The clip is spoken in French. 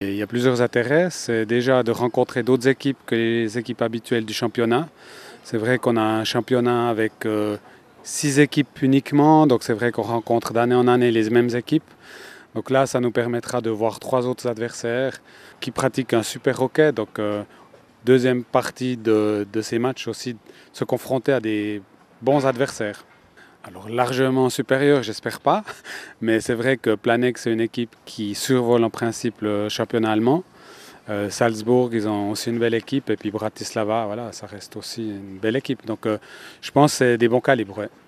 Et il y a plusieurs intérêts. C'est déjà de rencontrer d'autres équipes que les équipes habituelles du championnat. C'est vrai qu'on a un championnat avec 6 équipes uniquement, donc c'est vrai qu'on rencontre d'année en année les mêmes équipes. Donc là, ça nous permettra de voir 3 autres adversaires qui pratiquent un super hockey. Donc deuxième partie de ces matchs aussi, se confronter à des bons adversaires. Alors largement supérieur, j'espère pas, mais c'est vrai que Planegg, c'est une équipe qui survole en principe le championnat allemand. Salzbourg, ils ont aussi une belle équipe, et puis Bratislava, voilà, ça reste aussi une belle équipe. Donc je pense que c'est des bons calibres. Ouais.